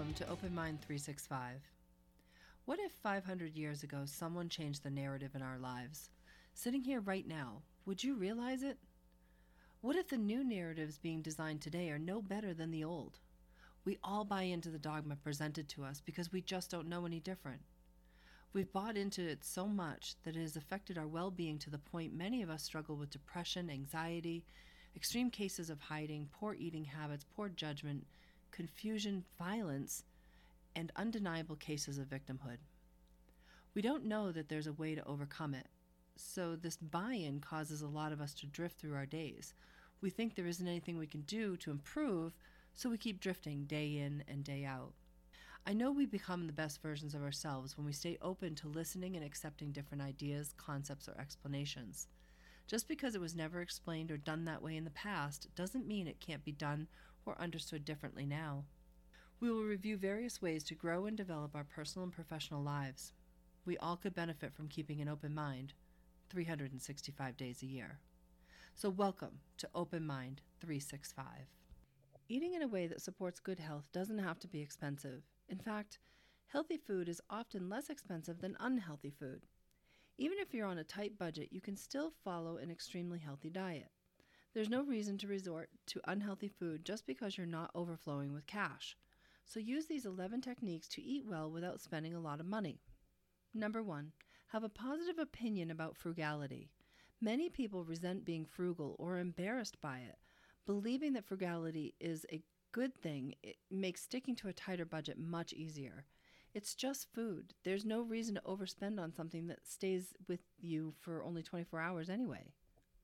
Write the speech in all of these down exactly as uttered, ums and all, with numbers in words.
Welcome to Open Mind three sixty-five. What if five hundred years ago someone changed the narrative in our lives? Sitting here right now, would you realize it? What if the new narratives being designed today are no better than the old? We all buy into the dogma presented to us because we just don't know any different. We've bought into it so much that it has affected our well-being to the point many of us struggle with depression, anxiety, extreme cases of hiding, poor eating habits, poor judgment, confusion, violence, and undeniable cases of victimhood. We don't know that there's a way to overcome it, so this buy-in causes a lot of us to drift through our days. We think there isn't anything we can do to improve, so we keep drifting day in and day out. I know we become the best versions of ourselves when we stay open to listening and accepting different ideas, concepts, or explanations. Just because it was never explained or done that way in the past doesn't mean it can't be done or understood differently now. We will review various ways to grow and develop our personal and professional lives. We all could benefit from keeping an open mind three hundred sixty-five days a year. So welcome to Open Mind three sixty-five. Eating in a way that supports good health doesn't have to be expensive. In fact, healthy food is often less expensive than unhealthy food. Even if you're on a tight budget, you can still follow an extremely healthy diet. There's no reason to resort to unhealthy food just because you're not overflowing with cash. So use these eleven techniques to eat well without spending a lot of money. Number one, have a positive opinion about frugality. Many people resent being frugal or are embarrassed by it. Believing that frugality is a good thing, it makes sticking to a tighter budget much easier. It's just food. There's no reason to overspend on something that stays with you for only twenty-four hours anyway.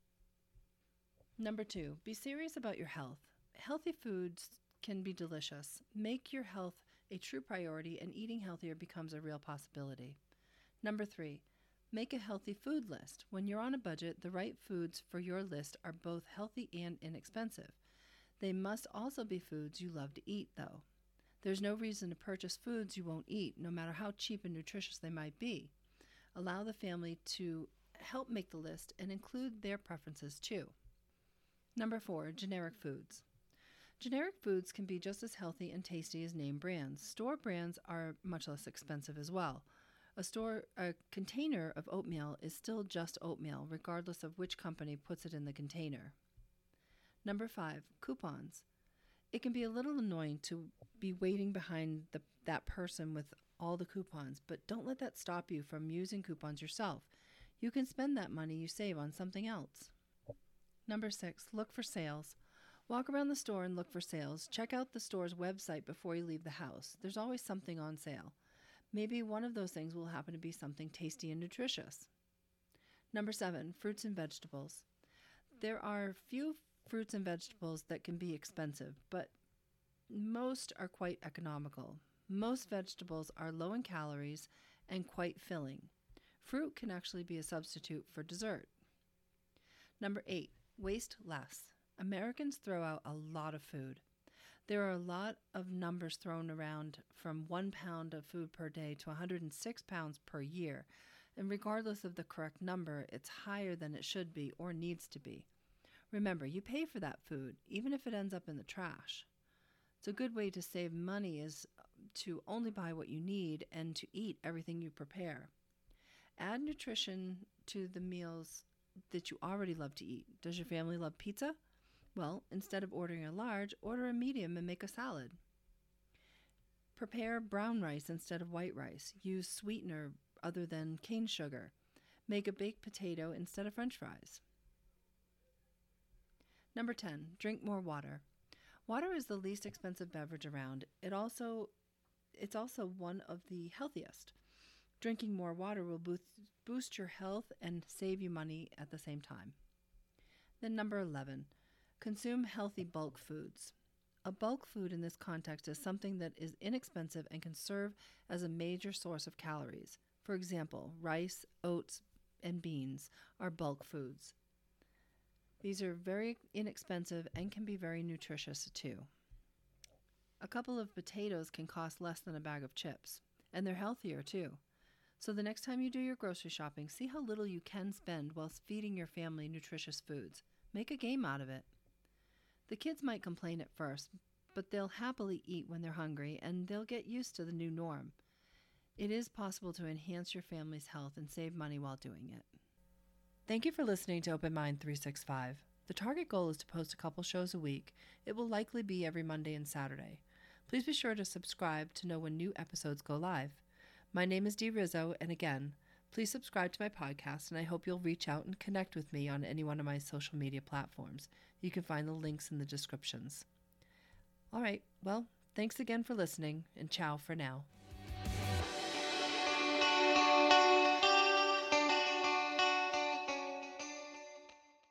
Number two, be serious about your health. Healthy foods can be delicious. Make your health a true priority and eating healthier becomes a real possibility. Number three, make a healthy food list. When you're on a budget, the right foods for your list are both healthy and inexpensive. They must also be foods you love to eat, though. There's no reason to purchase foods you won't eat, no matter how cheap and nutritious they might be. Allow the family to help make the list and include their preferences too. Number four, generic foods. Generic foods can be just as healthy and tasty as name brands. Store brands are much less expensive as well. A store, a container of oatmeal is still just oatmeal, regardless of which company puts it in the container. Number five, coupons. It can be a little annoying to be waiting behind the, that person with all the coupons, but don't let that stop you from using coupons yourself. You can spend that money you save on something else. Number six, look for sales. Walk around the store and look for sales. Check out the store's website before you leave the house. There's always something on sale. Maybe one of those things will happen to be something tasty and nutritious. Number seven, fruits and vegetables. There are few fruits and vegetables that can be expensive, but most are quite economical. Most vegetables are low in calories and quite filling. Fruit can actually be a substitute for dessert. Number eight, waste less. Americans throw out a lot of food. There are a lot of numbers thrown around from one pound of food per day to one hundred six pounds per year. And regardless of the correct number, it's higher than it should be or needs to be. Remember, you pay for that food, even if it ends up in the trash. It's a good way to save money is to only buy what you need and to eat everything you prepare. Add nutrition to the meals that you already love to eat. Does your family love pizza? Well, instead of ordering a large, order a medium and make a salad. Prepare brown rice instead of white rice. Use sweetener other than cane sugar. Make a baked potato instead of French fries. Number ten, drink more water. Water is the least expensive beverage around. It also, it's also one of the healthiest. Drinking more water will boost, boost your health and save you money at the same time. Then number eleven, consume healthy bulk foods. A bulk food in this context is something that is inexpensive and can serve as a major source of calories. For example, rice, oats, and beans are bulk foods. These are very inexpensive and can be very nutritious too. A couple of potatoes can cost less than a bag of chips, and they're healthier too. So the next time you do your grocery shopping, see how little you can spend whilst feeding your family nutritious foods. Make a game out of it. The kids might complain at first, but they'll happily eat when they're hungry, and they'll get used to the new norm. It is possible to enhance your family's health and save money while doing it. Thank you for listening to Open Mind three sixty-five. The target goal is to post a couple shows a week. It will likely be every Monday and Saturday. Please be sure to subscribe to know when new episodes go live. My name is Dee Rizzo, and again, please subscribe to my podcast, and I hope you'll reach out and connect with me on any one of my social media platforms. You can find the links in the descriptions. All right, well, thanks again for listening, and ciao for now.